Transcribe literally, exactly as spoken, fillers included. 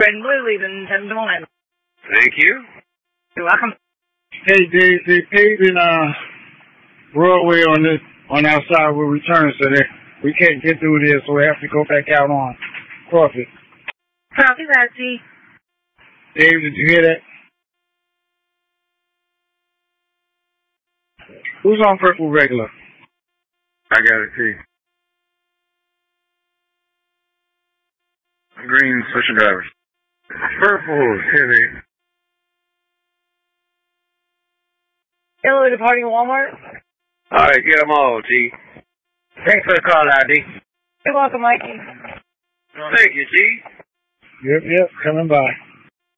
red and blue leaving ten to one. Thank you. You're welcome. Hey, they they paving uh roadway on this on our side will return, so that we can't get through there, so we have to go back out on Crawford. Copy that, G. Dave, did you hear that? Who's on purple regular? I got it, T. Green special drivers. Purple, heavy. Hello, departing Walmart. All right, get them all, T. Thanks for the call, I D. You're welcome, Mikey. Thank you, T. Yep, yep, coming by.